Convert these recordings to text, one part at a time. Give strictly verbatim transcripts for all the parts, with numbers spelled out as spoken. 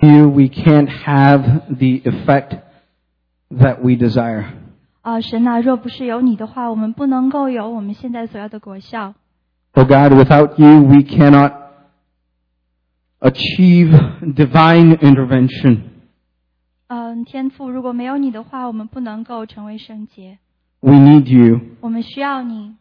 you, we can't have the effect that we desire. 啊，神啊，若不是有你的话，我们不能够有我们现在所要的果效。 Oh God, without you, we cannot achieve divine intervention. 嗯，天父，如果没有你的话，我们不能够成为圣洁。 We need you. 我们需要你。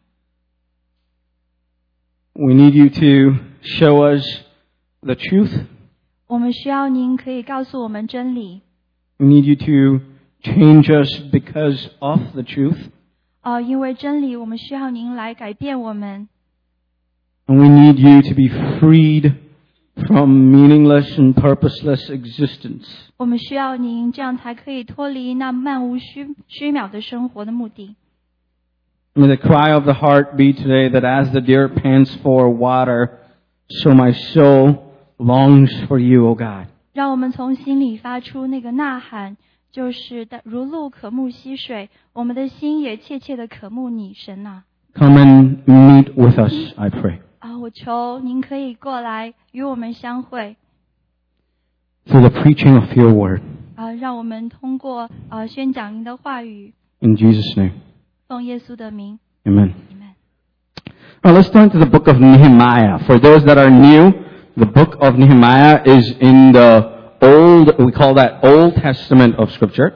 We need you to show us the truth. 我们需要您可以告诉我们真理。 We need you to change us because of the truth. 呃，因为真理，我们需要您来改变我们。 And we need you to be freed from meaningless and purposeless existence. 我们需要您，这样才可以脱离那漫无虚虚渺的生活的目的。 May the cry of the heart be today that as the deer pants for water, so my soul longs for you, O God. 让我们从心里发出那个呐喊，就是如鹿渴慕溪水，我们的心也切切的渴慕你，神啊。 Come and meet with us, I pray. 啊，我求您可以过来与我们相会。 Through the preaching of your word. 啊，让我们通过啊宣讲您的话语。 In Jesus' name. 奉耶稣的名。 Amen. Amen. Now let's turn to the book of Nehemiah. For those that are new, the book of Nehemiah is in the Old, we call that Old Testament of Scripture.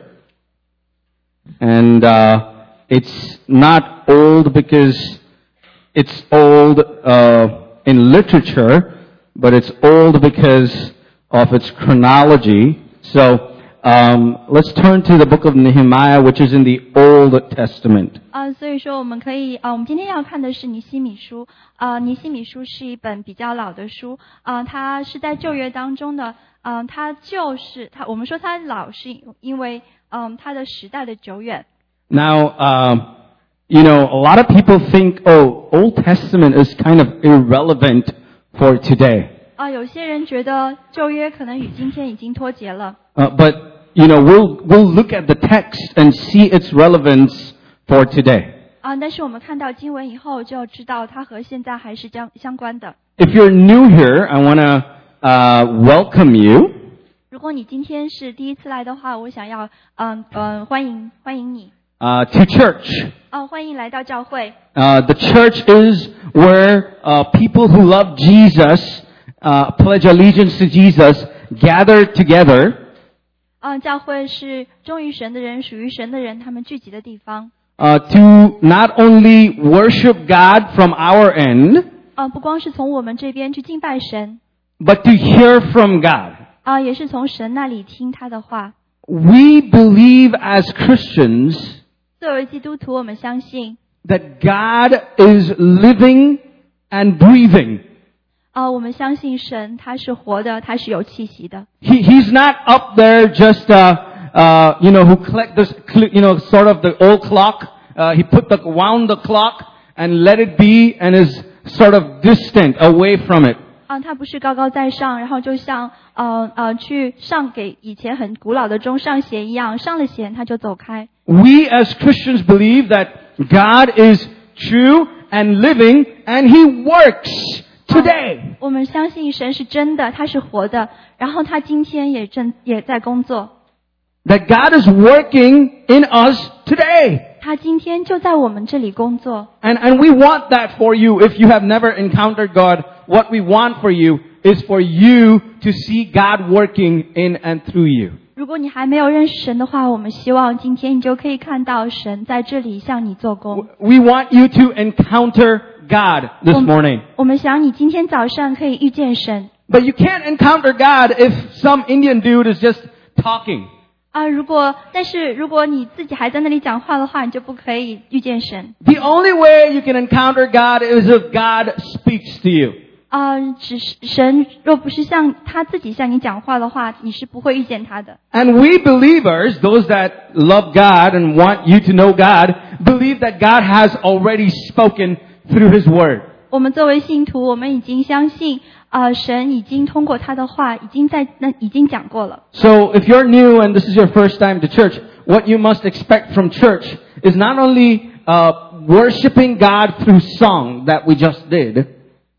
And uh, it's not old because it's old uh, in literature, but it's old because of its chronology. So um, let's turn to the book of Nehemiah, which is in the Old Testament. 啊，所以说我们可以啊，我们今天要看的是尼希米书。啊，尼希米书是一本比较老的书。啊，它是在旧约当中的。嗯，它就是它，我们说它老是因为嗯它的时代的久远。 Now, um, you know, a lot of people think, oh, Old Testament is kind of irrelevant for today. 啊，有些人觉得旧约可能与今天已经脱节了。 Uh, but you know, we'll we'll look at the text and see its relevance for today. 啊，但是我们看到经文以后，就知道它和现在还是相相关的。 If you're new here, I want to uh, welcome you. 如果你今天是第一次来的话，我想要嗯嗯欢迎欢迎你。 Uh, to church. 哦，欢迎来到教会。 Uh, the church is where uh, people who love Jesus, uh, pledge allegiance to Jesus, gather together. 啊，教会是忠于神的人、属于神的人，他们聚集的地方。 Uh, to not only worship God from our end, 啊，不光是从我们这边去敬拜神， but to hear from God. 啊，也是从神那里听他的话。 We believe as Christians 作为基督徒，我们相信 that God is living and breathing. 啊，我们相信神他是活的，他是有气息的。 He, he's not up there just, uh, uh, you know, who collect this, you know, sort of the old clock. Uh, he put the, wound the clock and let it be and is sort of distant away from it. 啊，他不是高高在上，然后就像呃呃去上给以前很古老的钟上弦一样，上了弦他就走开。 We as Christians believe that God is true and living and He works today. 啊，我们相信神是真的，他是活的，然后他今天也正也在工作。 That God is working in us today. 他今天就在我们这里工作。 And, and we want that for you. If you have never encountered God, what we want for you is for you to see God working in and through you. 如果你还没有认识神的话，我们希望今天你就可以看到神在这里向你做工。 We want you to encounter God this morning. 我们想你今天早上可以遇见神。 But you can't encounter God if some Indian dude is just talking. 啊，如果但是如果你自己还在那里讲话的话，你就不可以遇见神。 The only way you can encounter God is if God speaks to you. 啊，只是神若不是向他自己向你讲话的话，你是不会遇见他的。 And we believers, those that love God and want you to know God, believe that God has already spoken through His Word. 我们作为信徒，我们已经相信啊、呃，神已经通过他的话，已经在那已经讲过了。 So if you're new and this is your first time to church, what you must expect from church is not only uh, worshiping God through song that we just did.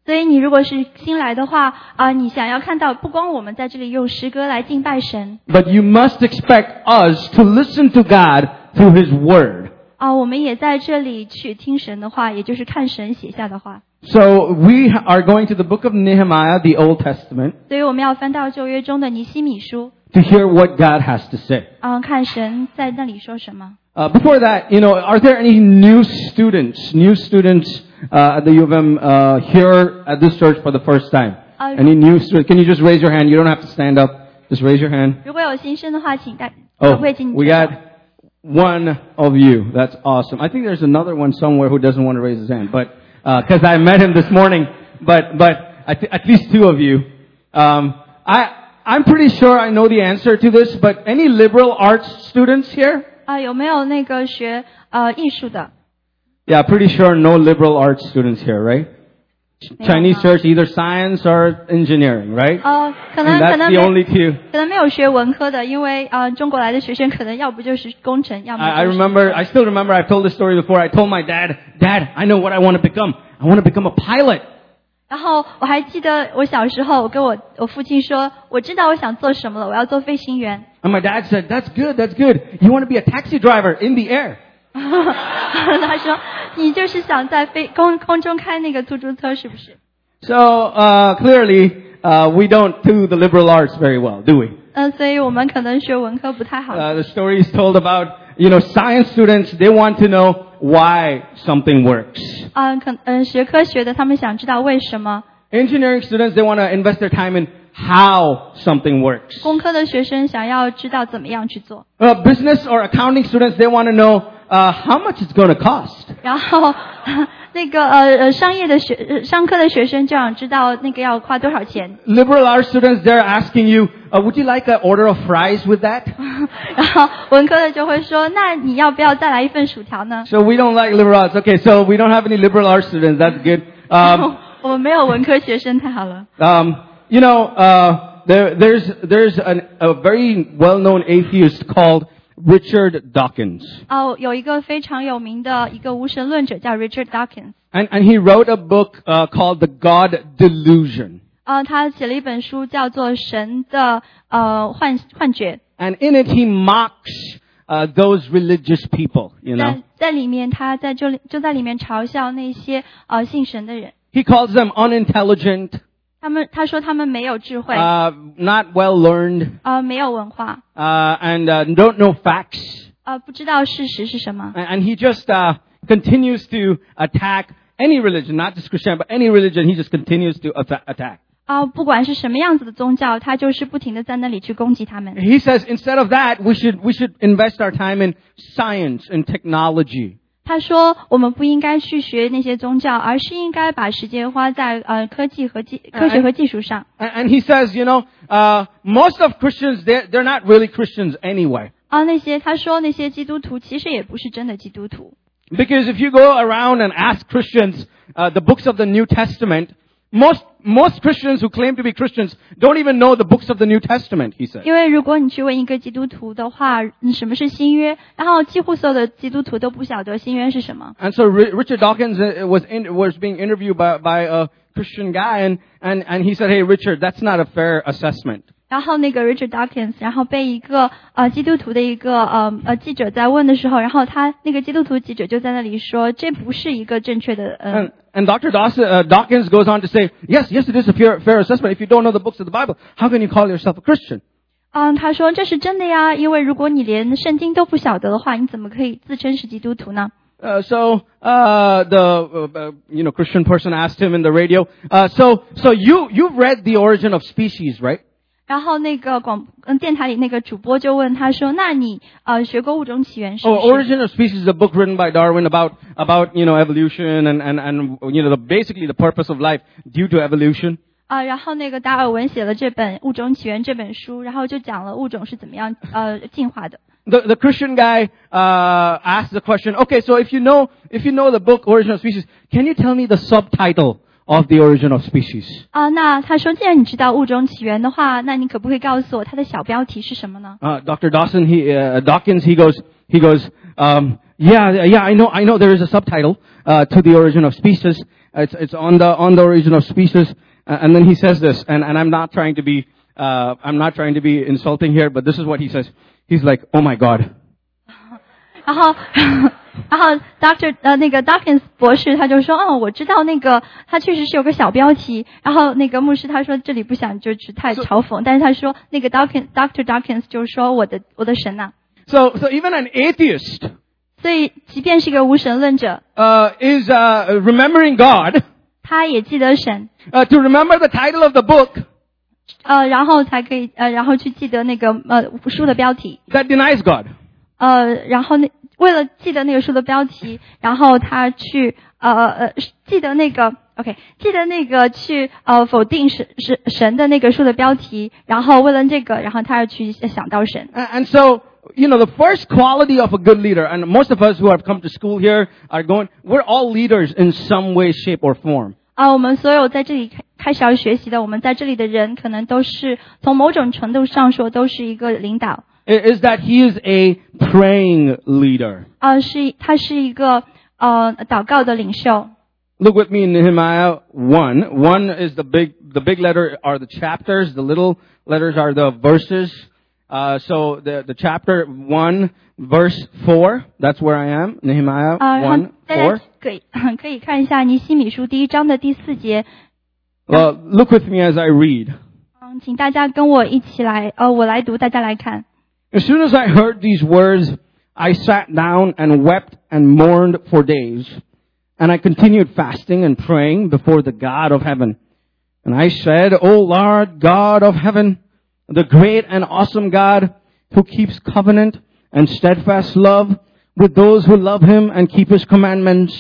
所以你如果是新来的话，啊、呃，你想要看到不光我们在这里用诗歌来敬拜神， but you must expect us to listen to God through His Word. 啊、呃，我们也在这里去听神的话，也就是看神写下的话。 So we are going to the book of Nehemiah, the Old Testament, 所以我们要翻到旧约中的尼希米书， to hear what God has to say. 啊、呃，看神在那里说什么。 Uh, before that, you know, are there any new students, new students uh, at the U of M uh, here at this church for the first time? Uh, Any new students? Can you just raise your hand? You don't have to stand up. Just raise your hand. 如果有新生的话，请大可 Oh, 不可以请你 we 举手 got one of you. That's awesome. I think there's another one somewhere who doesn't want to raise his hand, but because uh, I met him this morning. But but at, at least two of you. Um, I I'm pretty sure I know the answer to this. But any liberal arts students here? 啊、呃，有没有那个学呃艺术的？ Yeah, pretty sure no liberal arts students here, right? 没有 Chinese 吗 church, either science or engineering, right? 呃，可能 And 可 that's 能 the 没 only two. 可能没有学文科的，因为呃中国来的学生可能要不就是工程，要么 I, I 就是 remember, I still remember, I've told this story before. I told my dad, Dad, I know what I want to become. I want to become a pilot. 然后我还记得我小时候，我跟我我父亲说，我知道我想做什么了，我要做飞行员。 And my dad said, that's good, that's good. You want to be a taxi driver in the air. 他说，你就是想在飞空空中开那个出租车，是不是？ So, uh, clearly, uh, we don't do the liberal arts very well, do we? 嗯、呃，所以我们可能学文科不太好。 Uh, the story is told about, you know, science students, they want to know why something works. 嗯、呃，可嗯、呃、学科学的，他们想知道为什么。 Engineering students, they want to invest their time in how something works. 工科的学生想要知道怎么样去做。 Uh, business or accounting students, they want to know uh, how much it's going to cost. 然后那个呃呃商业的学呃商科的学生就想知道那个要花多少钱。 Liberal arts students, they're asking you, uh, would you like an order of fries with that? 然后文科的就会说，那你要不要再来一份薯条呢？ So we don't like liberal arts. Okay, so we don't have any liberal arts students. That's good. Um, 我们没有文科学生，太好了。 um, you know, uh, there, there's there's an, a very well-known atheist called Richard Dawkins, 哦，有一个非常有名的一个无神论者叫 Richard Dawkins， and and he wrote a book uh, called The God Delusion. 呃，他写了一本书叫做《神的呃幻幻觉》， And in it, he mocks uh, those religious people, you know. 在在里面他在就就在里面嘲笑那些呃信神的人， He calls them unintelligent, 他们他说他们没有智慧， uh, not well learned, 呃没有文化， uh, and uh, don't know facts. 呃不知道事实是什么。 And, and he just uh, continues to attack any religion, not just Christianity, but any religion. He just continues to atta- attack. 啊、不管是什么样子的宗教，他就是不停的在那里去攻击他们。 He says instead of that, we should we should invest our time in science and technology. 他说，我们不应该去学那些宗教，而是应该把时间花在呃科技和技科学和技术上。 And, and he says, you know, uh, most of Christians, they're, they're not really Christians anyway. 啊，那些他说那些基督徒其实也不是真的基督徒， Because if you go around and ask Christians uh, the books of the New Testament, most most Christians who claim to be Christians don't even know the books of the New Testament, he says. 因为如果你去问一个基督徒的话，嗯什么是新约，然后几乎所有的基督徒都不晓得新约是什么。 And so R- Richard Dawkins uh, was in, was being interviewed by, by a Christian guy, and, and, and he said, hey, Richard, that's not a fair assessment. 然后那个 Richard Dawkins，然后被一个呃基督徒的一个呃呃记者在问的时候，然后他那个基督徒记者就在那里说，这不是一个正确的呃 And, and Doctor Dawson, uh, Dawkins goes on to say, yes, yes, it is a fair, fair assessment. If you don't know the books of the Bible, how can you call yourself a Christian? 嗯，他说这是真的呀，因为如果你连圣经都不晓得的话，你怎么可以自称是基督徒呢？ Uh, so uh, the uh, uh, you know Christian person asked him in the radio. Uh, so so you you've read The Origin of Species, right? 然后那个广嗯电台里那个主播就问他说：“那你呃学过物种起源是不 Oh, 是？” Origin of Species is a book written by Darwin about about you know evolution and and and you know the, basically the purpose of life due to evolution. 啊、然后那个达尔文写了这本《物种起源》这本书，然后就讲了物种是怎么样呃进化的。 The the Christian guy uh, asked the question. Okay, so if you know if you know the book Origin of Species, can you tell me the subtitle of The Origin of Species? 啊、那他说，既然你知道物种起源的话，那你可不可以告诉我它的小标题是什么呢？ Uh, Doctor Dawson, he uh, Dawkins, he goes he goes. Um, yeah, yeah, I know, I know. There is a subtitle uh, to The Origin of Species, It's it's on the on the origin of species. Uh, and then he says this, and, and I'm not trying to be uh, I'm not trying to be insulting here, but this is what he says. He's like, oh my God. 然后，然后 Doctor 呃那个 Dawkins 博士他就说，哦，我知道那个他确实是有个小标题，然后那个牧师他说这里不想就是太嘲讽，但是他说那个 Dawkins Doctor Dawkins 就是说我的我的神呐、啊。 So so even an atheist. 所以即便是个无神论者， Uh, is uh, remembering God. 他也记得神。 Uh, to remember the title of the book. 呃，然后才可以呃，然后去记得那个呃书的标题。 That denies God. 呃，然后那为了记得那个书的标题，然后他去呃呃记得那个 OK， 记得那个去呃否定神神神的那个书的标题，然后为了这个，然后他要去想到神。 And, and so, you know, the first quality of a good leader, and most of us who have come to school here are going, we're all leaders in some way, shape, or form. 啊，我们所有在这里开开始要学习的，我们在这里的人，可能都是从某种程度上说，都是一个领导。 Is that he is a praying leader. 啊，是他是一个呃祷告的领袖。 Look with me in Nehemiah one. One is the big, the big letter are the chapters. The little letters are the verses. Uh, so the the chapter one, verse four. That's where I am. Nehemiah 啊，然 one 后大 four. 家可以可以看一下尼希米书第一章的第四节。 Well, look with me as I read. 嗯，请大家跟我一起来，呃，我来读，大家来看。 As soon as I heard these words, I sat down and wept and mourned for days. And I continued fasting and praying before the God of heaven. And I said, O Lord God of heaven, the great and awesome God who keeps covenant and steadfast love with those who love him and keep his commandments,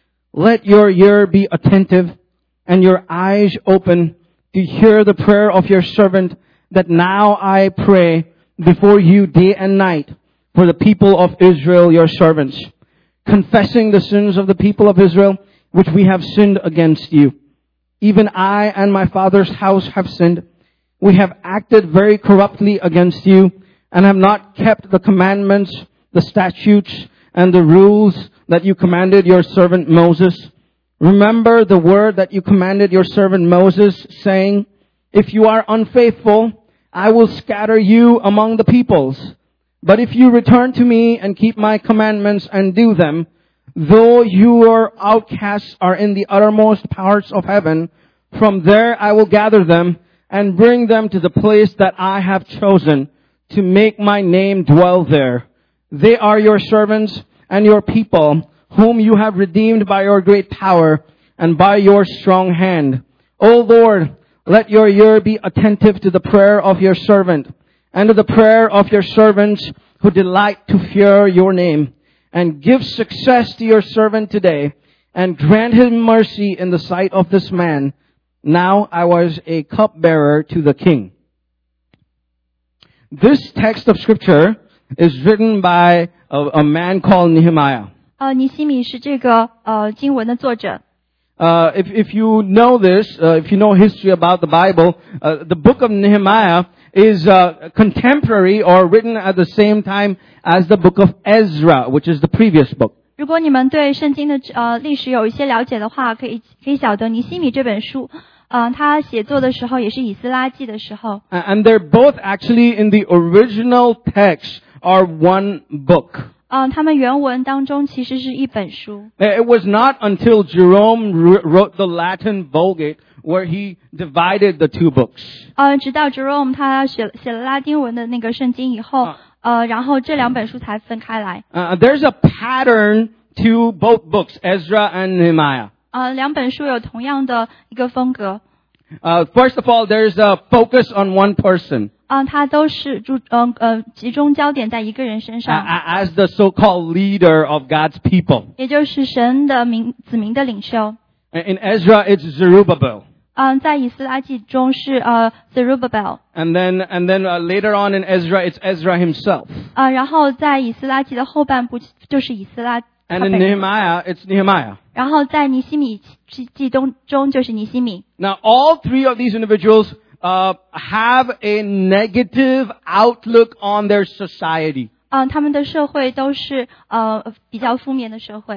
let your ear be attentive and your eyes open to hear the prayer of your servant, that now I pray before you day and night for the people of Israel, your servants, confessing the sins of the people of Israel, which we have sinned against you. Even I and my father's house have sinned. We have acted very corruptly against you and have not kept the commandments, the statutes, and the rules that you commanded your servant Moses. Remember the word that you commanded your servant Moses, saying, if you are unfaithful, I will scatter you among the peoples. But if you return to me and keep my commandments and do them, though your outcasts are in the uttermost parts of heaven, from there I will gather them and bring them to the place that I have chosen to make my name dwell there. They are your servants and your people, whom you have redeemed by your great power and by your strong hand. O Lord, let your ear be attentive to the prayer of your servant and to the prayer of your servants who delight to fear your name. And give success to your servant today and grant him mercy in the sight of this man. Now I was a cupbearer to the king. This text of scripture is written by a, a man called Nehemiah. 呃，尼希米是这个呃经文的作者。 Uh, if, if you know this, uh, if you know history about the Bible, uh, the book of Nehemiah is uh, contemporary or written at the same time as the book of Ezra, which is the previous book. 如果你们对圣经的呃历史有一些了解的话，可以可以晓得尼希米这本书，呃，他写作的时候也是以斯拉记的时候。 And they're both actually in the original text are one book. 嗯，他们原文当中其实是一本书。 It was not until Jerome wrote the Latin Vulgate where he divided the two books. 呃，直到 Jerome 他写写了拉丁文的那个圣经以后， Uh, 呃，然后这两本书才分开来。 Uh, there's a pattern to both books, Ezra and Nehemiah. 呃，两本书有同样的一个风格。 Uh, first of all, there's a focus on one person. 嗯，它都是注嗯呃集中焦点在一个人身上。 Uh, as the so-called leader of God's people. 也就是神的民子民的领袖。 In Ezra, it's Zerubbabel. 嗯，在以斯拉记中是呃 Zerubbabel。 And then, and then uh, later on in Ezra, it's Ezra himself. 啊，然后在以斯拉记的后半部就是以斯拉。 And in Nehemiah, it's Nehemiah. 然后在尼希米记中中就是尼希米。 Now, all three of these individuals uh, have a negative outlook on their society. 嗯，他们的社会都是呃比较负面的社会。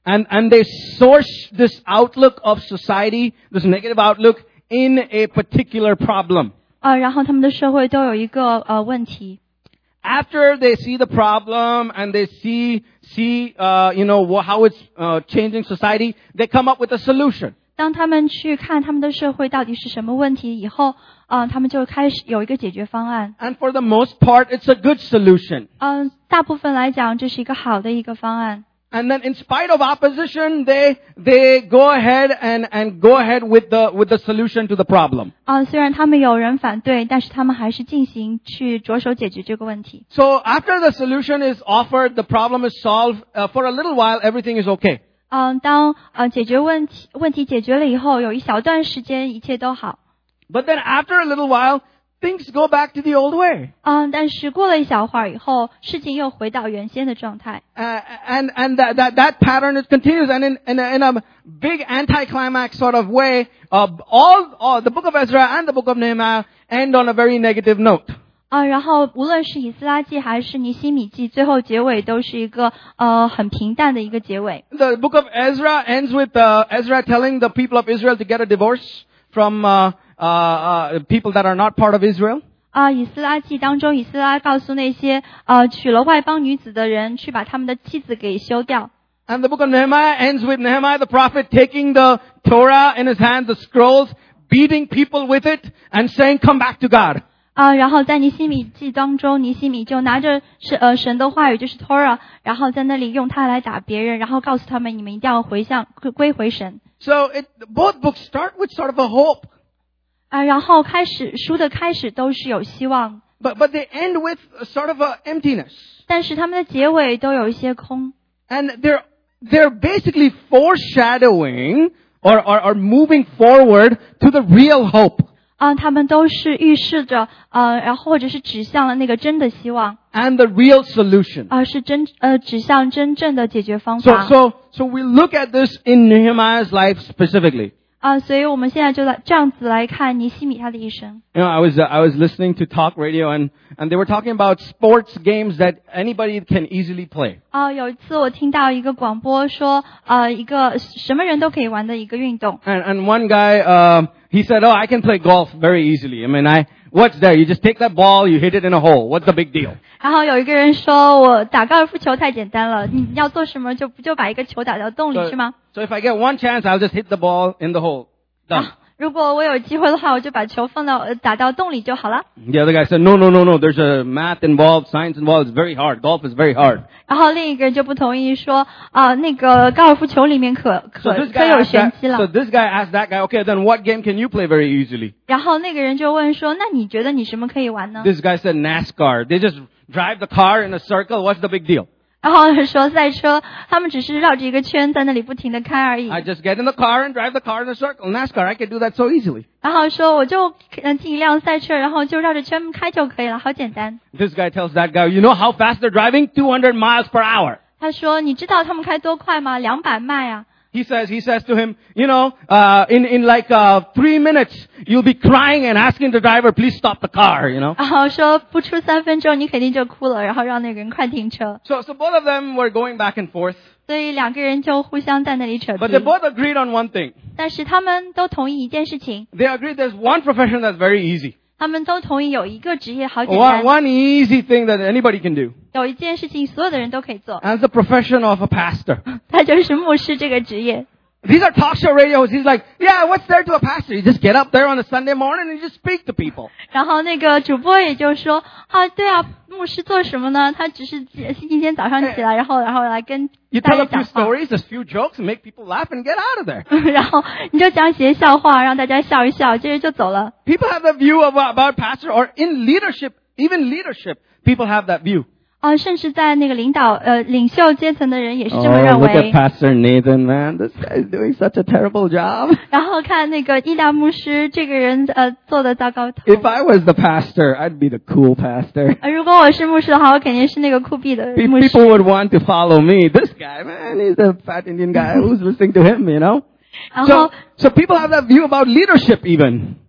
And, and they source this outlook of society, this negative outlook, in a particular problem. 呃，然后他们的社会都有一个呃问题。 After they see the problem and they see, see, uh, you know, how it's uh, changing society, they come up with a solution. 当他们去看他们的社会到底是什么问题以后，呃，他们就开始有一个解决方案。 And for the most part, it's a good solution. 嗯、呃，大部分来讲，这是一个好的一个方案。 And then in spite of opposition, they, they go ahead and, and go ahead with the, with the solution to the problem. 啊、呃，虽然他们有人反对，但是他们还是进行去着手解决这个问题。 So after the solution is offered, the problem is solved, uh, for a little while, everything is okay. 嗯、呃，当呃解决问题问题解决了以后，有一小段时间一切都好。 But then after a little while, things go back to the old way. 嗯，但是过了一小会儿以后，事情又回到原先的状态。 Uh, and and that, that that pattern is continues, and in in a, in a big anticlimax sort of way, uh, all, all the book of Ezra and the book of Nehemiah end on a very negative note. 啊，然后无论是以斯拉记还是尼希米记，最后结尾都是一个呃很平淡的一个结尾。 The book of Ezra ends with uh, Ezra telling the people of Israel to get a divorce from uh, uh, uh, people that are not part of Israel. 啊，以斯拉记当中，以斯拉告诉那些呃娶了外邦女子的人，去把他们的妻子给休掉。 And the book of Nehemiah ends with Nehemiah the prophet taking the Torah in his hand, the scrolls, beating people with it, and saying, "Come back to God." 啊，然后在尼希米记当中，尼希米就拿着是呃神的话语，就是 Torah， 然后在那里用它来打别人，然后告诉他们，你们一定要回向归回神。 So it, both books start with sort of a hope. 啊，然后开始书的开始都是有希望， But but they end with a sort of a emptiness. 但是他们的结尾都有一些空。 And they're they're basically foreshadowing or, or, or moving forward to the real hope. 啊，他们都是预示着，呃，然后或者是指向了那个真的希望， And the real solution. 啊，是真呃指向真正的解决方 So 法。 so so we look at this in Nehemiah's life specifically. 啊，所以我们现在就来这样子来看尼希米他的一生。 You know, I was uh, I was listening to talk radio and and they were talking about sports games that anybody can easily play. 啊，有一次我听到一个广播说，呃，一个什么人都可以玩的一个运动。 And and one guy um he said, "Oh, I can play golf very easily. I mean, I what's there? You just take that ball, you hit it in a hole. What's the big deal?" 然后有一个人说，我打高尔夫球太简单了，你要做什么就不就把一个球打到洞里 So, 是吗？ so if I get one chance, I'll just hit the ball in the hole. Done. 啊，如果我有机会的话，我就把球放到呃打到洞里就好了。 The other guy said, "No, no, no, no. There's a math involved, science involved. It's very hard. Golf is very hard." 然后另一个人就不同意说，啊、那个高尔夫球里面可 So 可 this 可 guy 有 asked 玄 that, 机 so 了。 this guy asked that guy, "Okay, then what game can you play very easily?" 然后那个人就问说，那你觉得你什么可以玩呢？ This guy said, "NASCAR. They just drive the car in a circle. What's the big deal?" 然后说赛车，他们只是绕着一个圈在那里不停的开而已。 I just get in the car and drive the car in a circle. NASCAR, I can do that so easily. 然后说我就呃进一辆赛车，然后就绕着圈开就可以了，好简单。 This guy tells that guy, "You know how fast they're driving? two hundred miles per hour." 他说，你知道他们开多快吗？两百迈啊！ He says, he says to him, "You know, uh, in, in like, uh, three minutes, you'll be crying and asking the driver, please stop the car, you know." 然后说不出三分钟你肯定就哭了，然后让那个人快停车。 So, so both of them were going back and forth, 所以两个人就互相在那里扯 but they 皮。 both agreed on one thing. 但是他们都同意一件事情， They agreed there's one profession that's very easy. 他们都同意有一个职业好简 One, 单， one easy thing that anybody can do. 有一件事情所有的人都可以做， And it's the profession of a pastor. 他就是牧师这个职业。 These are talk show radios. He's like, "Yeah, what's there to a pastor? You just get up there on a Sunday morning and you just speak to people." 然后那个主播也就说啊，对啊，牧师做什么呢？他只是星期天早上起来，然后然后来跟 You 大 tell 家 a few 讲话， stories, a few jokes, and make people laugh and get out of there. 然后你就讲些笑话，让大家笑一笑，接着就走了。 People have that view about, about pastor, or in leadership, even leadership, people have that view. 啊，甚至在那个领导呃领袖阶层的人也是这么认 Oh, look at 为。 Pastor Nathan, man. This guy's doing such a terrible job. 然后看那个伊达牧师这个人呃做的糟糕透。 If I was the pastor, I'd be the cool pastor. 呃如果我是牧师的话，我肯定是那个酷毙的 Pe- 牧师。 People would want to follow me. This guy, man, he's a fat Indian guy. Who's listening to him, you know? 然 So, 后 so people have that view about leadership even.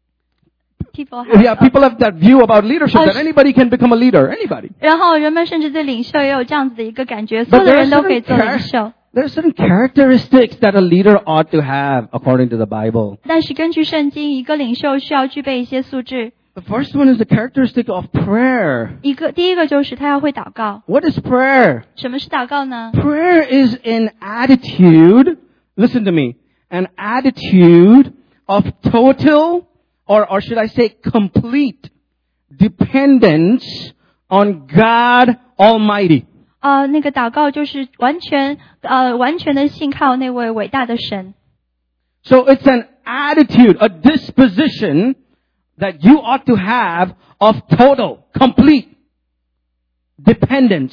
people have, Yeah, people have that view about leadership, Oh, that anybody can become a leader. Anybody. 然后人们甚至对领袖也有这样子的一个感觉，所 But 有的 there are 人都可以 certain 做领 char- 袖。 there are certain characteristics that a leader ought to have according to the Bible. 但是根据圣经，一个领袖需要具备一些素质。 The first one is the characteristic of prayer. 一个第一个就是他要会祷告。 What is prayer? 什么是祷告呢？ Prayer is an attitude, listen to me, an attitude of total, or, or should I say complete dependence on God Almighty. 呃，那个祷告就是完全呃完全的信靠那位伟大的神。 So it's an attitude, a disposition that you ought to have of total, complete dependence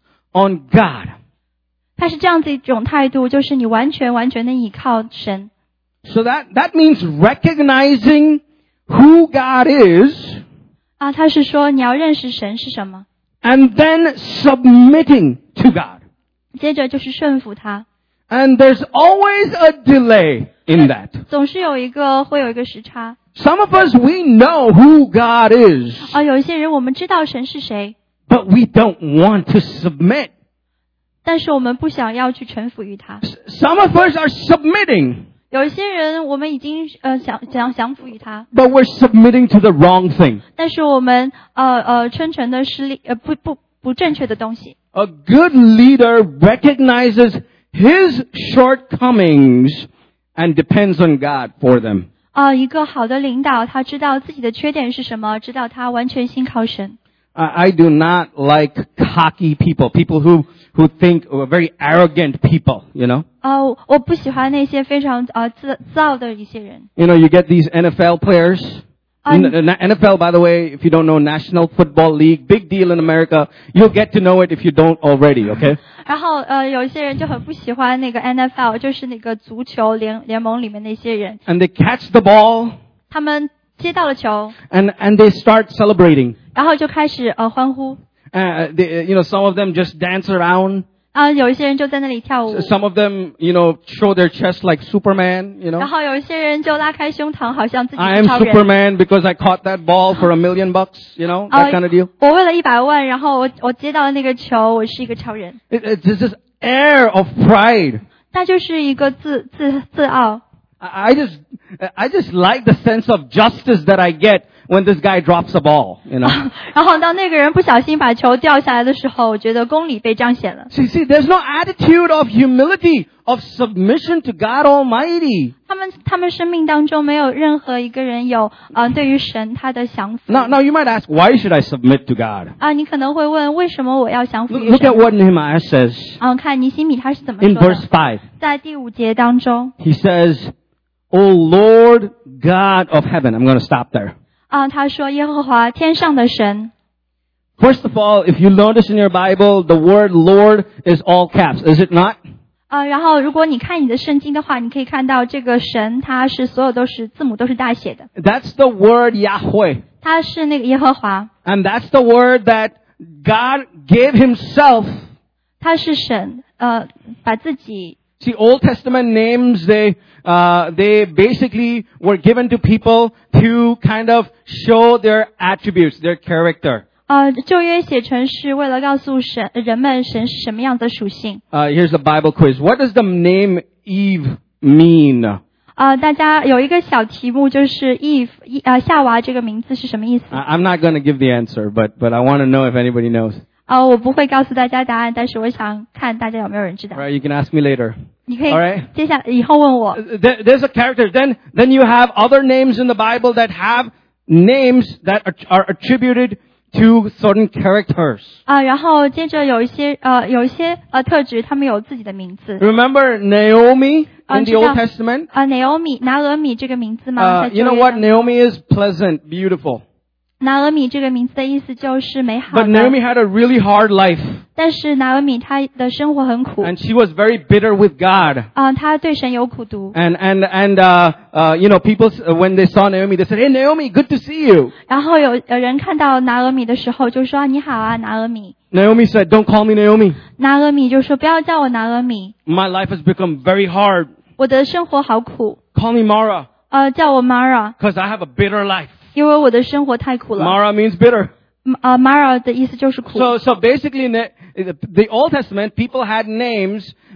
on God. 它是这样子一种态度，就是你完全完全的倚靠神。 So that, that means recognizing who God is. 啊，他是说你要认识神是什么， And then submitting to God. 接着就是顺服他。 And there's always a delay in that. 总是有一个会有一个时差。 Some of us, we know who God is, 啊，有一些人我们知道神是谁， but we don't want to submit. 但是我们不想要去臣服于他。 Some of us are submitting, 有一些人我们已经呃想想降服于他， but we're submitting to the wrong thing. 但是我们呃呃称成的是力呃不不不正确的东西。 A good leader recognizes his shortcomings and depends on God for them. 啊、一个好的领导，他知道自己的缺点是什么，知道他完全信靠神。 I, I do not like cocky people, people who, who think are very arrogant people, you know. 哦、我不喜欢那些非常呃自自傲的一些人。 You know, you get these N F L players. Um, N F L, by the way, if you don't know, National Football League, big deal in America. You'll get to know it if you don't already, okay? 然后呃，有一些人就很不喜欢那个 N F L，就是那个足球联联盟里面那些人， And they catch the ball 他们接到了球， and, and they start celebrating. 然后就开始呃欢呼。 Uh, they, you know, some of them just dance around. 啊，有一些人就在那里跳舞， Some of them, you know, show their chest like Superman, you 然 know. 后有一些人就拉开胸膛，好像自己 I 是 am 超人。 Superman because I caught that ball for a million bucks, you know, that 呃 kind of deal. 我为了一百万，然后我我接到了那个球，我是一个超人， It, it's this air of pride. 那就是一个自自自傲。 I I just, I just like the sense of justice that I get when this guy drops a ball, you know. 然后当那个人不小心把球掉下来的时候，我觉得公理被彰显了。 See, see, there's no attitude of humility, of submission to God Almighty. 他们他们生命当中没有任何一个人有呃对于神他的降服。 Now, now you might ask, why should I submit to God? 啊，你可能会问，为什么我要降服 Look, 于 look at 神？ what Nehemiah says 嗯，看尼希米他是怎么 in 说 verse 的， five. 在第五节当中， He says, O Lord God of heaven. I'm going to stop there. 啊，他说耶和华天上的神。 First of all, if you notice in your Bible, the word Lord is all caps, is it not? 啊，然后如果你看你的圣经的话，你可以看到这个神他是所有都是字母都是大写的， That's the word Yahweh. 他是那个耶和华， And that's the word that God gave himself. 他是神，呃，把自己 See, Old Testament names, they, uh, they basically were given to people to kind of show their attributes, their character. 呃旧约写成是为了告诉神人们神是什么样的属性。 Uh, here's a Bible quiz. What does the name Eve mean? 呃，大家有一个小题目，就是 Eve， 呃，夏娃这个名字是什么意思？ I- I'm not going to give the answer, but, but I want to know if anybody knows. 呃，我不会告诉大家答案，但是我想看大家有没有人知道 All。right, you can ask me later. 你可以 All right. 接下来以后问我。 There, there's a character. Then, then you have other names in the Bible that have names that are, are attributed to certain characters. 啊、然后接着有一些呃有一些呃特质，他们有自己的名字。 Remember Naomi Uh, in the 知道。 Old Testament? 啊、拿俄米拿俄米这个名字吗？ Uh, 在 you 旧 know 约 what? 当中 Naomi is pleasant, beautiful. 拿俄米这个名字的意思就是美好 But 的。 Naomi had a really hard life. 但是拿俄米她的生活很苦， And she was very bitter with God. 啊、她对神有苦毒。 And, and, and, uh, uh, you know, people, uh, when they saw Naomi, they said, Hey, Naomi, good to see you. 然后有有人看到拿俄米的时候，就说、啊、你好啊，拿俄米。 Naomi said, Don't call me Naomi. 拿俄米就说不要叫我拿俄米， My life has become very hard. 我的生活好苦。 Call me Mara, 呃，叫我 Mara， because I have a bitter life. 因为我的生活太苦了。 Mara means bitter. 呃 Mara 的意思就是苦。 So, so basically in the, in the Old Testament, people had names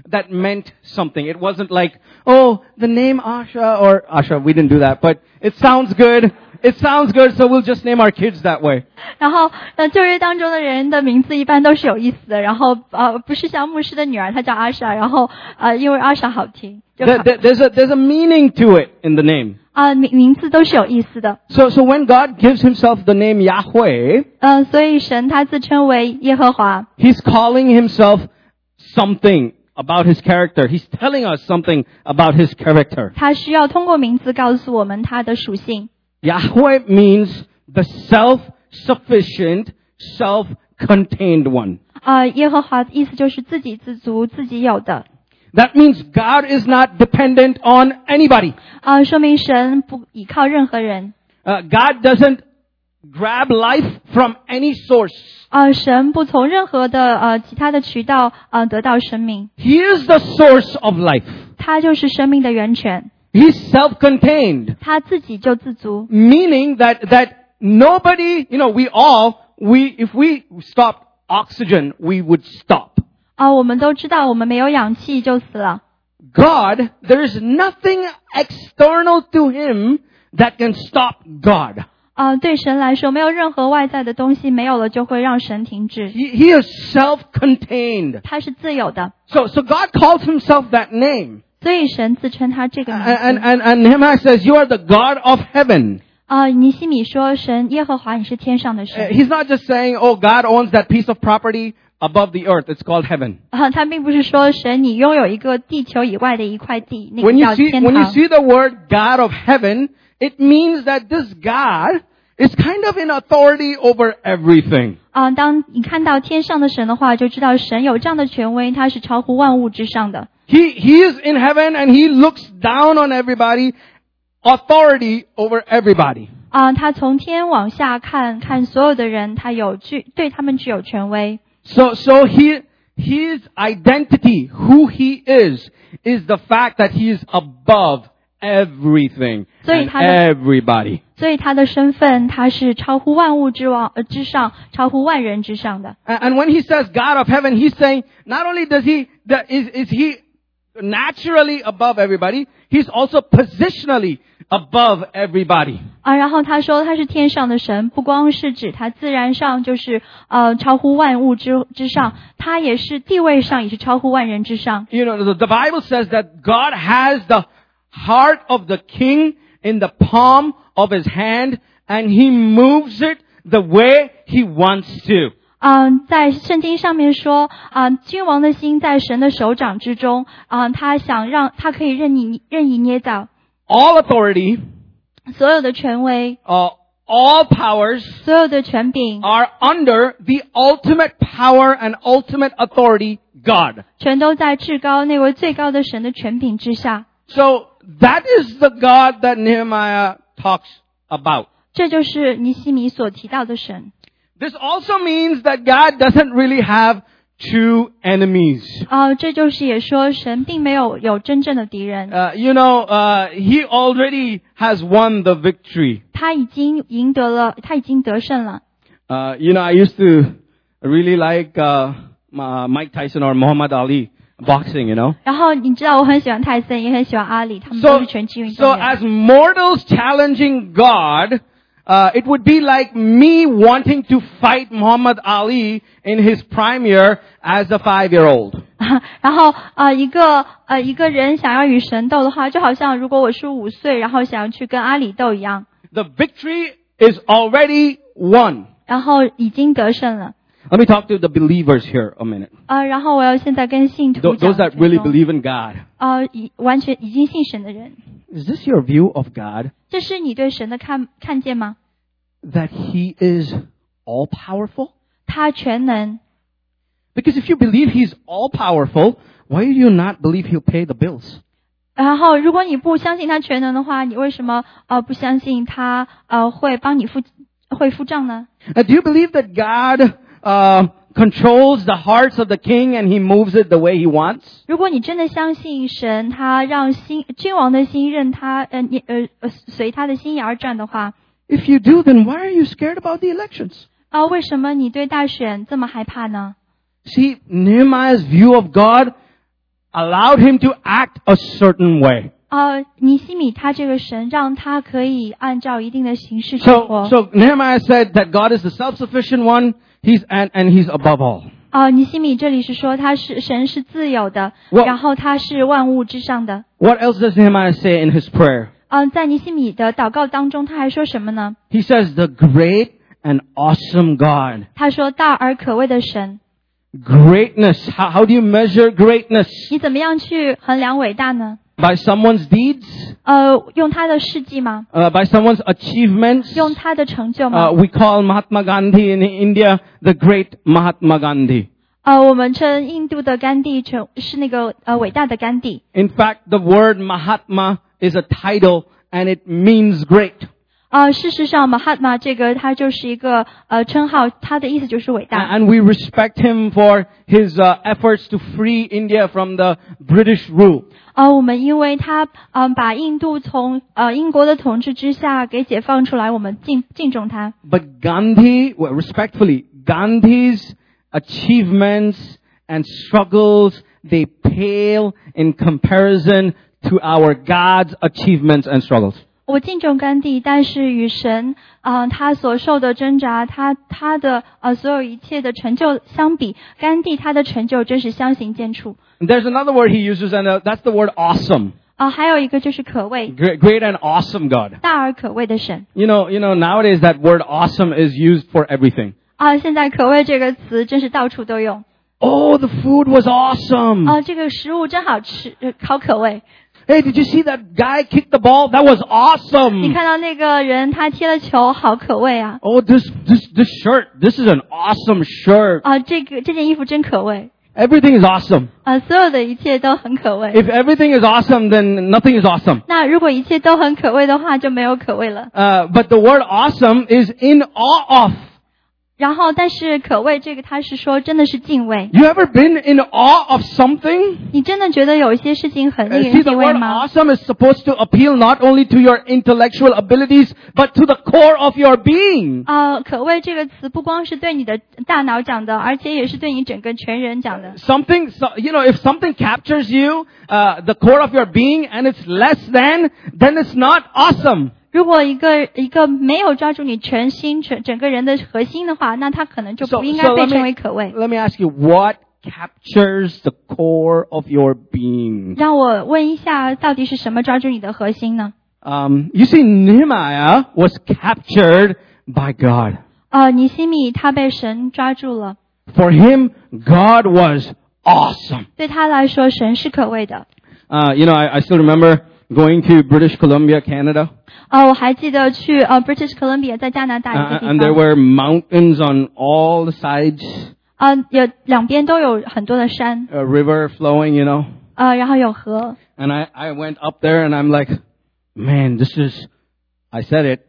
that meant something. It wasn't like, oh, the name Asha or Asha, we didn't do that, but it sounds good. It sounds good, so we'll just name our kids that way. 然后，呃，旧约当中的人的名字一般都是有意思的。然后，呃，不是像牧师的女儿，她叫阿莎。然后，呃，因为阿莎好听，就好。 There, there, there's a there's a meaning to it in the name. 啊、名名字都是有意思的。 So so when God gives Himself the name Yahweh, 嗯、所以神他自称为耶和华， He's calling Himself something about His character. He's telling us something about His character. 他需要通过名字告诉我们他的属性。 Yahweh means the self-sufficient, self-contained one. 啊、耶和华的意思就是自给自足、自己有的。 That means God is not dependent on anybody. 啊、说明神不依靠任何人。 Uh, God doesn't grab life from any source. 啊、神不从任何的呃其他的渠道呃得到生命， He is the source of life. 他就是生命的源泉， He's self-contained, 他自己就自足。 meaning that, that nobody, you know, we all, we, if we stopped oxygen, we would stop. 啊、我们都知道，我们没有氧气就死了。 God, there is nothing external to Him that can stop God. 啊、对神来说，没有任何外在的东西没有了就会让神停止， He, he is self-contained. 他是自由的， So, so God calls Himself that name. 所以神自称他这个名字。 And, and, and Nehemiah says, you are the God of heaven. 啊、尼希米说，神耶和华你是天上的 Uh, 神。 He's not just saying, oh, God owns that piece of property above the earth. It's called heaven. 啊、他并不是说神你拥有一个地球以外的一块地，那个 When you 叫 see, 天 when you 堂。 see the word God of heaven, it means that this God is kind of in authority over everything. 啊、当你看到天上的神的话，就知道神有这样的权威，他是超乎万物之上的。 He, he is in heaven and He looks down on everybody, authority over everybody. 啊、他从天往下看看所有的人，他有具对他们具有权威。 So, so he, his identity, who he is, is the fact that he is above everything 所以 and 他的 everybody. 所以他的身份，他是超乎万物之王呃之上，超乎万人之上的。 And, and when he says God of heaven, he's saying not only does he, the, is, is he naturally above everybody, he's also positionally above everybody. 啊，然后他说他是天上的神，不光是指他自然上就是呃超乎万物之之上，他也是地位上也是超乎万人之上。 You know, the, the Bible says that God has the heart of the king in the palm of his hand and he moves it the way he wants to. 嗯，在圣经上面说，啊，君王的心在神的手掌之中，啊，他想让他可以任意任意捏造 All authority, 所有的权威， uh, all powers 所有的权柄， are under the ultimate power and ultimate authority, God. 全都在至高那位最高的神的权柄之下。 So that is the God that Nehemiah talks about. 这就是尼希米所提到的神。 This also means that God doesn't really have two enemies. 啊，这就是也说神并没有有真正的敌人， Uh, you know, uh, he already has won the victory. 他已经赢得了，他已经得胜了。 Uh, you know, I used to really like uh, uh, Mike Tyson or Muhammad Ali boxing, you know. 然后你知道我很喜欢泰森，也很喜欢阿里，他们都 So, 是拳击运 so 动员。 as mortals challenging God, uh, it would be like me wanting to fight Muhammad Ali in his prime year as a five-year-old. 然后呃一个呃一个人想要与神斗的话，就好像如果我是五岁，然后想要去跟阿里斗一样， The victory is already won. 然后已经得胜了。 Let me talk to the believers here a minute. 呃，然后我要现在跟信徒 Th- 讲 those that really believe in God. 呃已完全已经信神的人， Is this your view of God? 这是你对神的看看见吗？ That He is all-powerful? 他全能。 Because if you believe He's all-powerful, why do you not believe He'll pay the bills? 然后，如果你不相信他全能的话，你为什么呃不相信他呃会帮你付会付账呢？ Uh, do you believe that God uh, controls the hearts of the king and He moves it the way He wants? 如果你真的相信神，他让心君王的心任他呃你呃呃随他的心意而转的话， If you do, then why are you scared about the elections? 啊、为什么你对大选这么害怕呢？ See, Nehemiah's view of God allowed him to act a certain way. 呃，尼希米他这个神让他可以按照一定的形式生 So, 活。 so Nehemiah said that God is the self-sufficient one. He's and, and he's above all. 呃，尼希米这里是说他是神是自由的， Well- 然后他是万物之上的。 What else does Nehemiah say in his prayer? 嗯、在尼希米的祷告当中，他还说什么呢？ He says, the great and awesome God. 他说大而可畏的神。 Greatness. How, how do you measure greatness? 你怎么样去衡量伟大呢？ By someone's deeds? 呃，用他的事迹吗？ Uh, by someone's achievements? 用他的成就吗？ Uh, we call Mahatma Gandhi in India the great Mahatma Gandhi. 呃，我们称印度的甘地成是那个呃伟大的甘地。 In fact, the word Mahatma is a title and it means great. 呃，事实上，Mahatma 这个它就是一个呃称号，它的意思就是伟大。 And we respect him for his uh, efforts to free India from the British rule. 呃，我们因为他嗯、呃、把印度从呃英国的统治之下给解放出来，我们敬敬重他。 But Gandhi, well, respectfully, Gandhi's achievements and struggles, they pale in comparison to our God's achievements and struggles. 我敬重甘地，但是与神啊、呃、他所受的挣扎，他他的呃所有一切的成就相比，甘地他的成就真是相形见绌。 And there's another word he uses, and uh, that's the word awesome. 啊、呃，还有一个就是可畏， Great, great and awesome God. 大而可畏的神。 You know, you know, nowadays that word awesome is used for everything. 啊、现在可畏这个词真是到处都用。 Oh, the food was awesome. 啊、这个食物真好吃，呃好可畏。 Hey, did you see that guy kick the ball? That was 你 awesome. 看到那个人他踢了球，好可畏啊！ Oh, this, this, this shirt. This is an awesome shirt. 啊、这个这件衣服真可畏。 Everything is awesome. 啊、所有的一切都很可畏。 If everything is awesome, then nothing is awesome. 那如果一切都很可畏的话，就没有可畏了。 Uh, but the word awesome is in awe of. 然后，但是可畏这个，他是说真的是敬畏。 You ever been in awe of something? 你真的觉得有一些事情很 Uh, 令 see, 人 the 敬畏 word 吗？ awesome is supposed to appeal not only to your intellectual abilities, but to the core of your being. 啊、可畏这个词不光是对你的大脑讲的，而且也是对你整个全人讲的。 Something, so, you know, if something captures you, uh, the core of your being, and it's less than, then it's not awesome. 如果一个一个没有抓住你全心整整个人的核心的话，那他可能就 So, 不应 so 该被 let 称 me, 为可畏。 let me ask you, what captures the core of your being? 让我问一下，到底是什么抓住你的核心呢？ Um, you see, Nehemiah was captured by God. 呃，尼希米他被神抓住了， For him, God was awesome. 对他来说，神是可畏的。 Uh, you know, I, I still remember going to British Columbia, Canada. 呃，我还记得去呃 British Columbia 在加拿大一 Uh, 个地 and there 方， were mountains on all the sides, 呃，有两边都有很多的山， a river flowing, you know. 呃，然后有河。 And I, I went up there and I'm like, man, this is, I said it,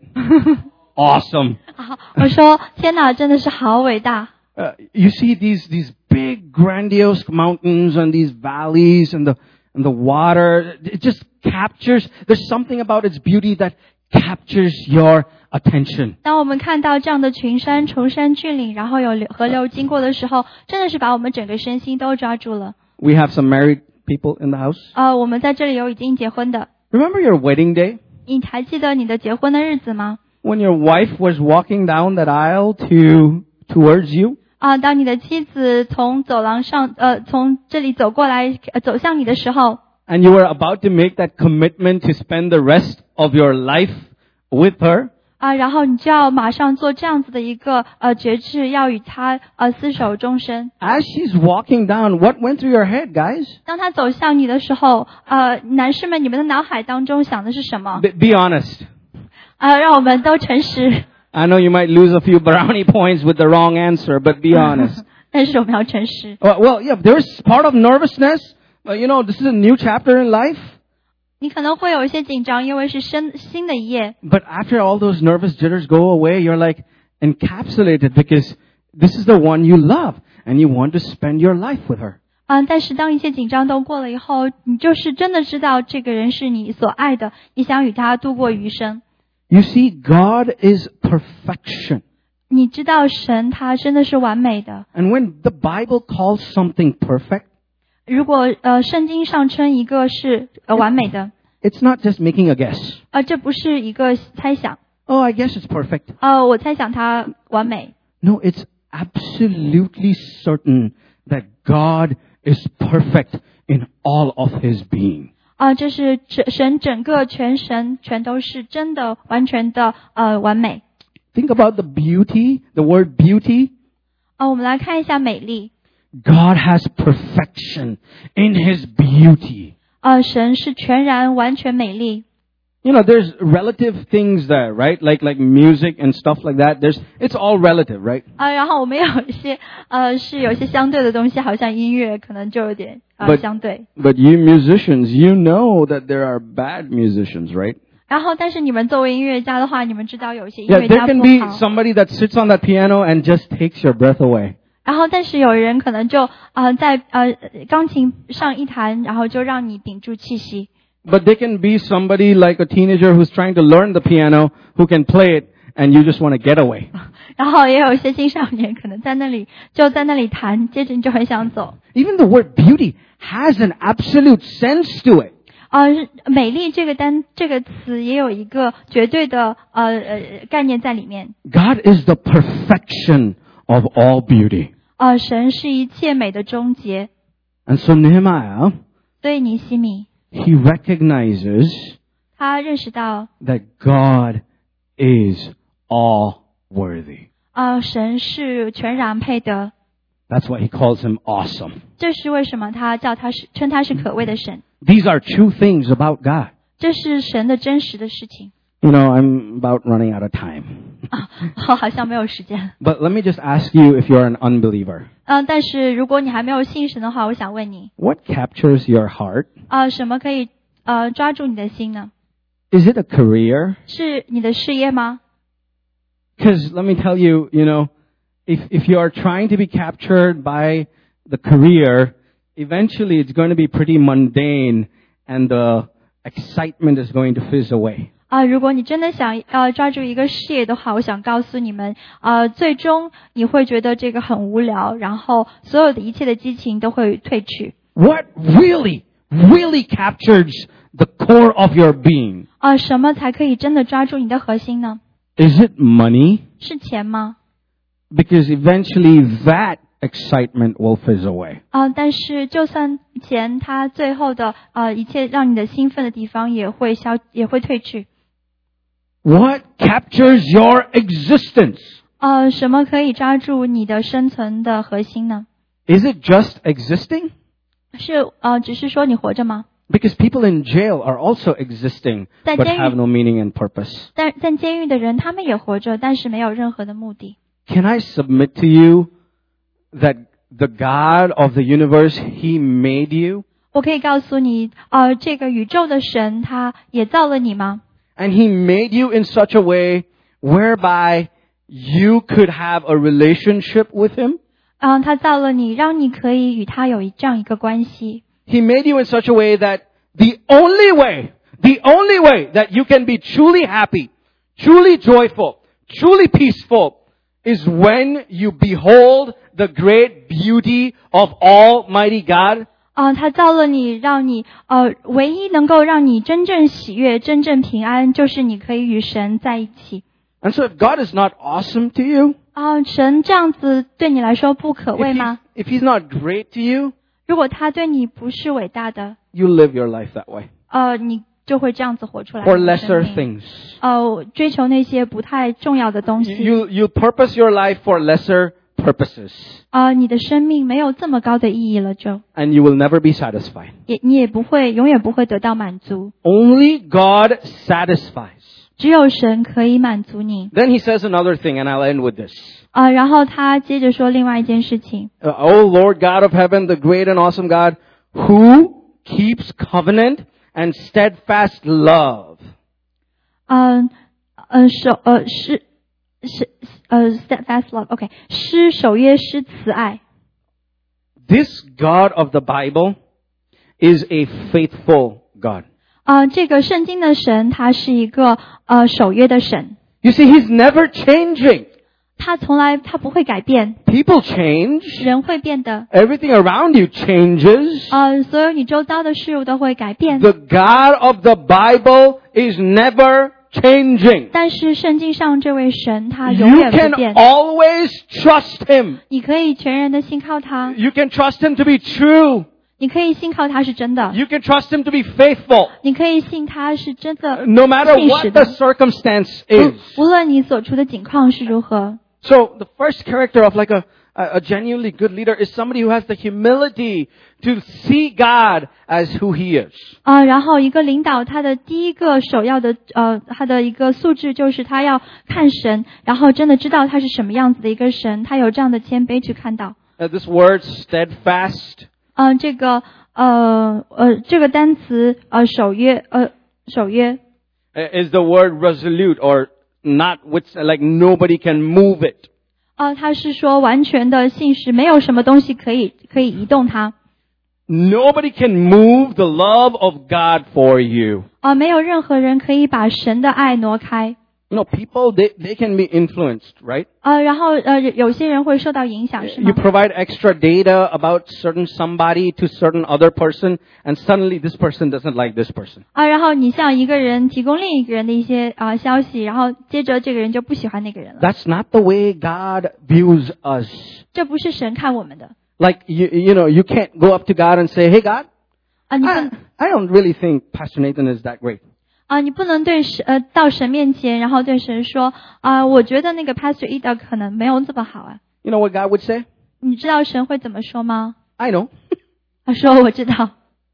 awesome. 啊，我说天哪，真的是好伟大。 Uh, you see these, these big grandiose mountains and these valleys and the, and the water. It just captures, there's something about its beauty that captures your attention. 当我们看到这样的群山、崇山峻岭，然后有流河流经过的时候，真的是把我们整个身心都抓住了。 We have some married people in the house. 呃，我们在这里有已经结婚的， Remember your wedding day? 你还记得你的结婚的日子吗？ When your wife was walking down that aisle to, towards you? 啊、当你的妻子从走廊上，呃，从这里走过来，呃，走向你的时候， And you were about to make that commitment to spend the rest of your life with her? 啊、然后你就要马上做这样子的一个呃决志，要与他呃厮守终身。 As she's walking down, what went through your head, guys? 当他走向你的时候，呃，男士们，你们的脑海当中想的是什么？ Be, be honest. 呃，让我们都诚实。 I know you might lose a few brownie points with the wrong answer, but be honest. 但是我们要诚实。 Well, well, yeah, there's part of nervousness. Uh, you know, this is a new chapter in life. 你可能会有一些紧张，因为是新新的一页。 But after all those nervous jitters go away, you're like encapsulated because this is the one you love and you want to spend your life with her. 嗯，但是当一切紧张都过了以后，你就是真的知道这个人是你所爱的，你想与他度过余生。 You see, God is perfection. 你知道神他真的是完美的。 And when the Bible calls something perfect, 如果呃圣经上称一个是呃完美的， It's not just making a guess. 呃这不是一个猜想， Oh, I guess it's perfect. 呃我猜想它完美。 No, it's absolutely certain that God is perfect in all of his being. 啊，这是神整个全神全都是真的完全的呃完美。 Think about the beauty, the word beauty. 啊，我们来看一下美丽。 God has perfection in his beauty. 啊，神是全然完全美丽。 You know, there's relative things there, right? Like like music and stuff like that. There's it's all relative, right? 啊，然后我们有一些呃是有一些相对的东西，好像音乐可能就有点呃 But- 相对。 But you musicians, you know that there are bad musicians, right? 然后，但是你们作为音乐家的话，你们知道有一些音 Yeah, 乐 there 家 can 不 be 好。 somebody that sits on that piano and just takes your breath away. 然后，但是有人可能就呃在呃钢琴上一弹，然后就让你屏住气息。 But they can be somebody like a teenager who's trying to learn the piano, who can play it, and you just want to get away. 然后也有一些青少年可能在那里就在那里弹，接着你就很想走。 Even the word beauty has an absolute sense to it. 呃，美丽这个单这个词也有一个绝对的呃呃概念在里面。 God is the perfection of all beauty. 呃，神是一切美的终结。 And so Nehemiah, 所以尼希米 he recognizes 他认识到， that God is all worthy. 呃，神是全然配得。 That's why he calls him awesome. 这是为什么他叫他是称他是可畏的神。 These are true things about God. 这是神的真实的事情。 You know, I'm about running out of time. 啊，我好像没有时间。 But let me just ask you if you're an unbeliever. 嗯、但是如果你还没有信神的话，我想问你， What captures your heart? 啊、什么可以呃抓住你的心呢？ Is it a career? 是你的事业吗？ Because let me tell you, you know, if, if you are trying to be captured by the career, eventually it's going to be pretty mundane and the excitement is going to fizz away. 啊、如果你真的想呃抓住一个事业的话，我想告诉你们，呃，最终你会觉得这个很无聊，然后所有的一切的激情都会褪去。 What really, really captures the core of your being? 啊、什么才可以真的抓住你的核心呢？ Is it money? 是钱吗？ Because eventually that excitement will fizz away. 啊、但是就算钱，它最后的呃一切让你的兴奋的地方也会消，也会褪去。 What captures your existence? 呃，什么可以抓住你的生存的核心呢？ Is it just existing? 是呃，只是说你活着吗？ Because people in jail are also existing, 在 but 监狱- have no meaning and purpose. 但在监狱的人，他们也活着，但是没有任何的目的。 Can I submit to you that the God of the universe, He made you, 我可以告诉你，呃，这个宇宙的神他也造了你吗？ and He made you in such a way whereby you could have a relationship with Him? 嗯、他造了你，让你可以与他有一这样一个关系。 He made you in such a way that the only way, the only way that you can be truly happy, truly joyful, truly peaceful is when you behold the great beauty of Almighty God. 啊、他造了你，让你呃，唯一能够让你真正喜悦、真正平安，就是你可以与神在一起。 And so if God is not awesome to you, 啊、神这样子对你来说不可 if, 畏 he, 吗？ if He's not great to you, 如果他对你不是伟大的， you live your life that way. 呃，你就会这样子活出来。 For 你的生 lesser 命 things. 呃，追求那些不太重要的东 You, 西。 you, you purpose your life for lesser purposes. 呃，你的生命没有这么高的意义了就， And you will never be satisfied. 也你也不会永远不会得到满足。 Only God satisfies. 只有神可以满足你。 Then He says another thing, and I'll end with this. 啊、然后他接着说另外一件事情。 Uh, O Lord God of heaven, the great and awesome God, who keeps covenant and steadfast love. 嗯嗯，守呃是是呃 steadfast love，OK，、施守约施慈爱。 This God of the Bible is a faithful God. 啊、这个圣经的神他是一个呃守约的神， You see, He's never changing. 他从来他不会改变， People change. 人会变的， Everything around you changes. 呃，所有你周遭的事物都会改变。 The God of the Bible is never changing. 但是圣经上这位神他 You 永远 can 不变， always trust Him. 你可以全然的信靠他， You can trust Him to be true. 你可以信靠他是真的， You can trust Him to be faithful. 你可以信他是真的， No matter 信 what 实 the 的， circumstance 无 is. 无论你所处的境况是如何。 So the first character of like a, a, a genuinely good leader is somebody who has the humility to see God as who He is. 啊，然后一个领导他的第一个首要的呃他的一个素质就是他要看神，然后真的知道他是什么样子的一个神，他有这样的谦卑去看到。 Uh, this word steadfast, 嗯、这个呃呃这个单词呃守约呃守约 uh, is the word resolute or not with, like nobody can move it. 啊，他是说完全的信实，没有什么东西可以可以移动它。 Nobody can move the love of God for you. 啊，没有任何人可以把神的爱挪开。 You know, people, they, they can be influenced, right? 啊，然后呃有些人会受到影响，是 You 吗？ provide extra data about certain somebody to certain other person, and suddenly this person doesn't like this person. 啊，然后你向一个人提供另一个人的一些啊消息，然后接着这个人就不喜欢那个人了。 That's not the way God views us. 这不是神看我们的 Like, you, you know, you can't go up to God and say, hey, God, 啊，你不 I, I don't really think Pastor Nathan is that great. 啊，你不能对神呃到神面前，然后对神说啊，我觉得那个 Pastor Ida 可能没有这么好啊。 You know what God would say? 你知道神会怎么说吗？ I know. 他说我知道，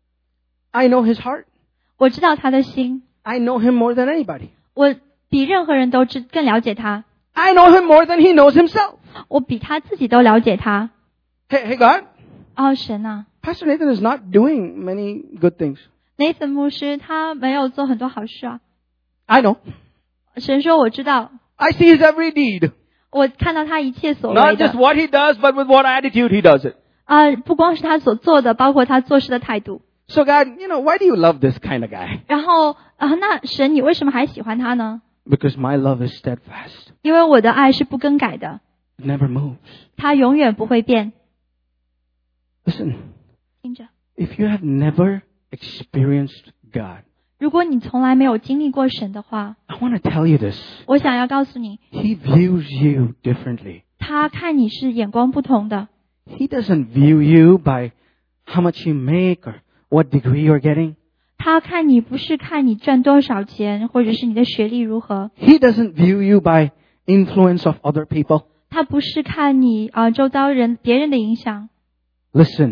I know his heart. 我知道他的心， I know him more than anybody. 我比任何人都知更了解他， I know him more than he knows himself. 我比他自己都了解他。 Hey, hey, God, 哦，神啊 Pastor Nathan is not doing many good things. ，Nathan 牧师他没有做很多好事啊。 I know. 神说我知道， I see his every deed. 我看到他一切所为 Not 的 just what he does, but with what attitude he does it. 啊，不光是他所做的，包括他做事的态度。 So God, you know, why do you love this kind of guy? 然后啊，那神你为什么还喜欢他呢？ Because my love is steadfast. 因为我的爱是不更改的， It never moves. 他永远不会变。 Listen, 听着， if you have never experienced God, 如果你从来没有经历过神的话， I want to tell you this. 我想要告诉你， He views you differently. 他看你是眼光不同的， He doesn't view you by how much you make or what degree you're getting. 他看你不是看你赚多少钱，或者是你的学历如何， He doesn't view you by influence of other people. 他不是看你啊、呃、周遭人别人的影响。 Listen,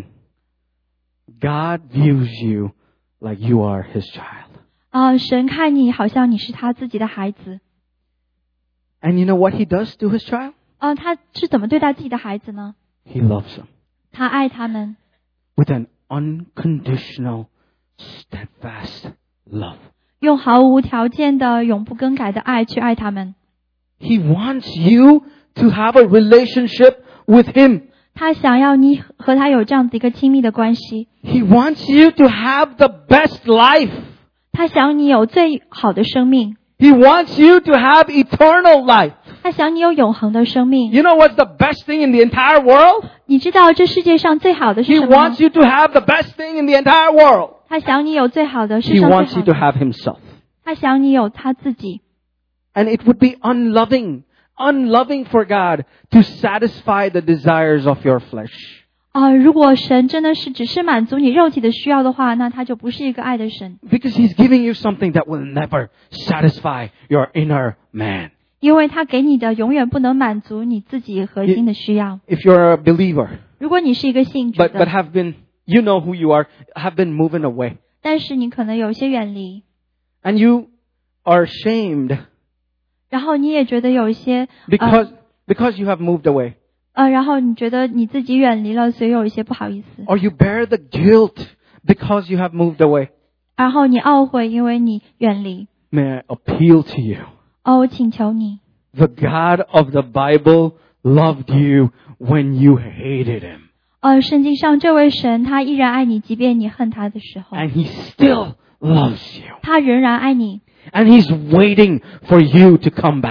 God views you like you are His child. 啊、神看你好像你是他自己的孩子。 And you know what He does to His child? 啊、他是怎么对待自己的孩子呢？ He loves them 他爱他们， with an unconditional, steadfast love. 用毫无条件的、永不更改的爱去爱他们。 He wants you to have a relationship with Him. 他想要你和他有这样子一个亲密的关系， He wants you to have the best life. 他想你有最好的生命， He wants you to have eternal life. 他想你有永恒的生命。 You know what's the best thing in the entire world? 你知道这世界上最好的是 He 什么吗 wants？you to have the best thing in the entire world. 他想你有最好的，世 He 上 wants 最 you 好 to 的。 have Himself. 他想你有他自己， And it would be unloving, unloving for God to satisfy the desires of your flesh. 啊、如果神真的是只是满足你肉体的需要的话，那他就不是一个爱的神， Because He's giving you something that will never satisfy your inner man. 因为他给你的永远不能满足你自己核心的需要。 If you're a believer, 如果你是一个信主 but, but 的， have been, you know who you are, have been moving away. 但是你可能有些远离， And you are ashamed 然后你也觉得有一些 because, because you have moved away. 呃，然后你觉得你自己远离了，所以有一些不好意思， Or you bear the guilt because you have moved away. 然后你懊悔，因为你远离。 May I appeal to you? 哦，我请求你， The God of the Bible loved you when you hated Him. 呃，圣经上这位神他依然爱你，即便你恨他的时候， And He still loves you. 他仍然爱你， And He's waiting for you to come back.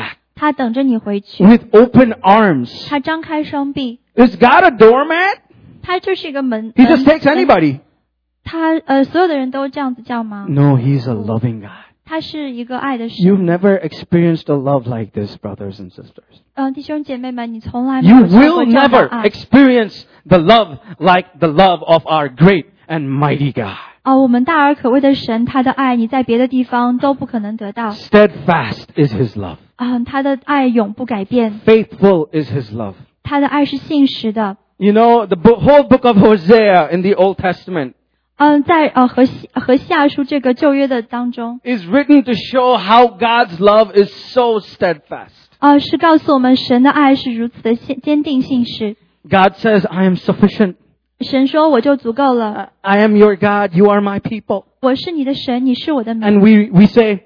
他等着你回去， with open arms. 他张开双臂。 Is God a doormat? 他就是一个门， He just 门 takes anybody. 他呃，所有的人都这样子叫吗？ No, He's a loving God. 他是一个爱的 You've 神。 never experienced a love like this, brothers and sisters. 嗯、弟兄姐妹们，你从来没 You 有受 will 过这样的 never 爱。 experience the love like the love of our great and mighty God. 哦，我们大而可畏的神，他的爱你在别的地方都不可能得到。 Steadfast is His love. 啊、他的爱永不改变， Faithful is His love. 他的爱是信实的。 You know, the bo- whole book of Hosea in the Old Testament 嗯、在呃和西和下书这个旧约的当中， is written to show how God's love is so steadfast. 呃是告诉我们神的爱是如此的坚坚定信实。 God says, I am sufficient. 神说我就足够了， I am your God. You are my people. 我是你的神，你是我的民。 And we, we say,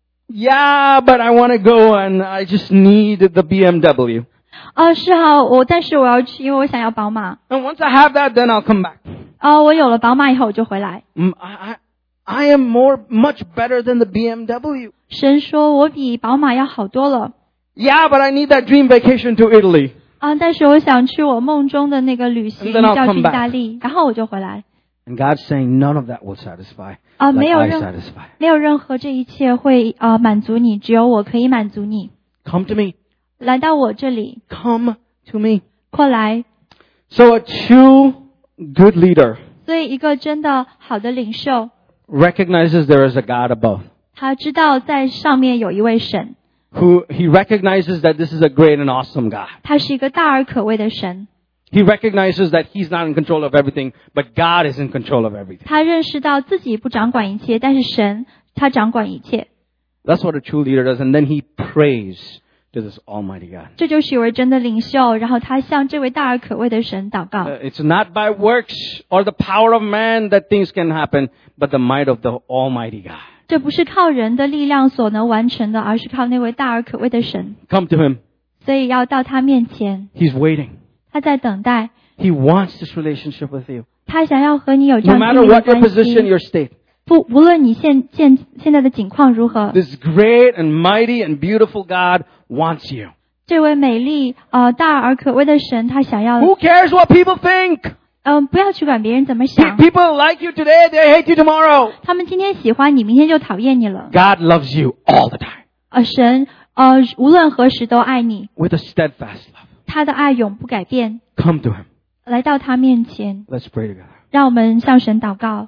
yeah, but I want to go and I just need the B M W. 哦，是啊，我但是我要去，因为我想要宝马。 And once I have that, then I'll come back. 哦，我有了宝马以后我就回来。 Mm, I, I, I am more, much better than the B M W. 神说我比宝马要好多了。 Yeah, but I need that dream vacation to Italy. 啊，但是我想去我梦中的那个旅行， And then I'll 要去 come 意 back. 大利，然后我就回来。 And God's saying none of that will satisfy 啊， like 没有 I 任 satisfy. 没有任何这一切会呃满足你，只有我可以满足你。 Come to me. 来到我这里， Come to me. 快来。 So a true good leader 所以一个真的好的领袖， recognizes there is a God above. 他知道在上面有一位神， Who he recognizes that this is a great and awesome God. 他是一个大而可畏的神。 He recognizes that he's not in control of everything, but God is in control of everything. 他认识到自己不掌管一切，但是神他掌管一切。 That's what a true leader does. And then he prays to this almighty God. 这就是一位真的领袖，然后他向这位大而可畏的神祷告。 Uh, it's not by works or the power of man that things can happen, but the might of the almighty God. 这不是靠人的力量所能完成的，而是靠那位大而可畏的神。 Come to him. 所以要到他面前， He's waiting. 他在等待， He wants this relationship with you. 他想要和你有这 No 样 matter 亲密的 what your 关 position, 系。 your state. 不，无论你现现现在的境况如何， This great and mighty and beautiful God wants you. 这位美丽呃大而可畏的神，他想要 Who cares what people think? 嗯、呃不要去管别人怎么 Pe- 想， People like you today, they hate you tomorrow. 他们今天喜欢你，明天就讨厌你了。 God loves you all the time 呃，神呃无论何时都爱你， with a steadfast love. 他的爱永不改变。 Come to him. 来到他面前， Let's pray together. 让我们向神祷告。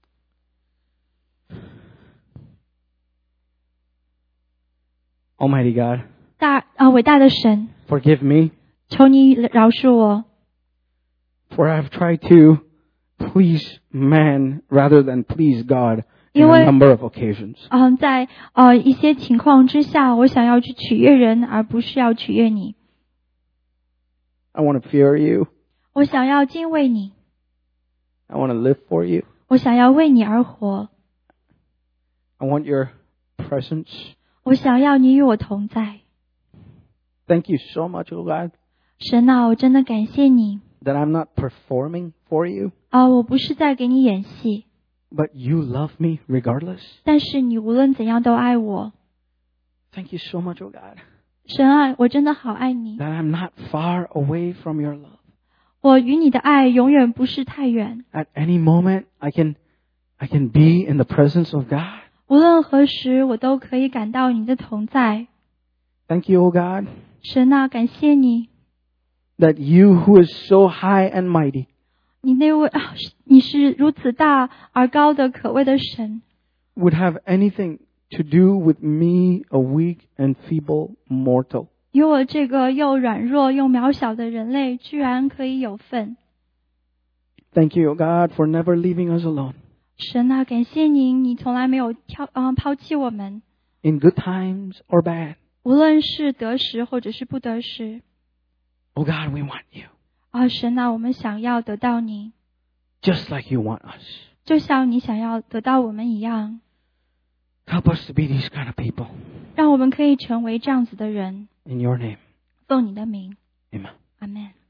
Almighty God, 大啊、呃伟大的神， forgive me 求你饶恕我， for I've tried to please man rather than please God in 因为- a number of occasions. 嗯、在呃一些情况之下，我想要去取悦人，而不是要取悦你。 I want to fear you. 我想要敬畏你， I want to live for you. 我想要为你而活， I want your presence. 我想要你与我同在。 Thank you so much, oh God, 神啊，我真的感谢你 that I'm not performing for you, 啊、我不是在给你演戏， but you love me regardless. 但是你无论怎样都爱我。 Thank you so much, oh God, 神啊，我真的好爱你， that I'm not far away from your love. 我与你的爱永远不是太远。 At any moment, I can, I can be in the presence of God. 无论何时，我都可以感到你的同在。 Thank you, oh God, 神啊，感谢你， that you who is so high and mighty 你那位啊，你是如此大而高的可畏的神， would have anything to do with me, a weak and feeble mortal. 与我这个又软弱又渺小的人类，居然可以有份。 Thank you, oh God, for never leaving us alone. 神啊，感谢您，你从来没有挑嗯抛弃我们， In good times or bad. 无论是得时或者是不得时。 Oh God, we want you. 啊，神啊，我们想要得到你， Just like you want us. 就像你想要得到我们一样， Help us to be these kind of people. 让我们可以成为这样子的人。 In your name. 奉你的名， Amen. 阿们。